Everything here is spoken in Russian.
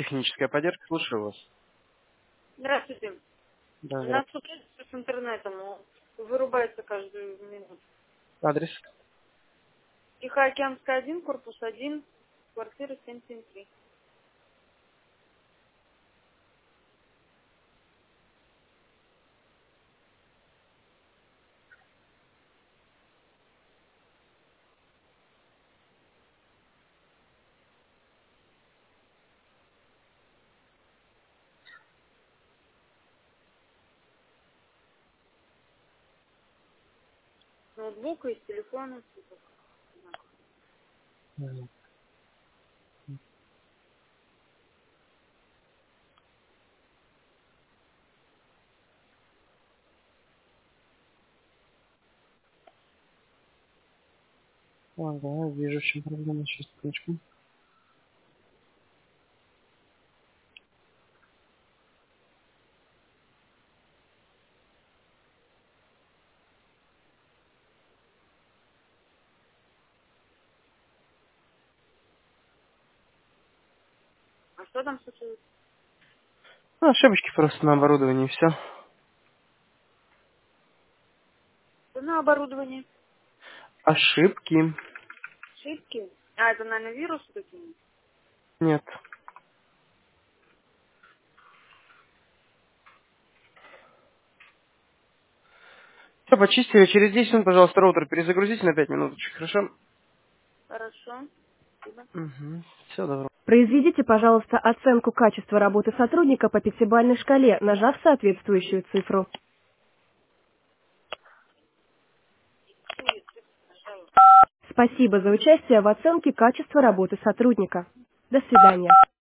техническая поддержка. Слушаю вас. Здравствуйте. Да, У нас здравствуйте. тут с интернетом вырубается каждую минуту. Адрес. Тихоокеанская 1, корпус 1, квартира 773. С ноутбука, из телефона. Мгм. Ага, вижу, в чем проблема. Сейчас, секундочку. А что там случилось? Ошибочки просто на оборудовании, все. Что на оборудовании? Ошибки. Ошибки? А, это, наверное, вирусы какие-нибудь? Нет. Все, почистили. Через 10 минут, пожалуйста, роутер перезагрузите на 5 минуточек, хорошо? Хорошо. Спасибо. Угу. Все, добро. Произведите, пожалуйста, оценку качества работы сотрудника по пятибалльной шкале, нажав соответствующую цифру. Спасибо за участие в оценке качества работы сотрудника. До свидания.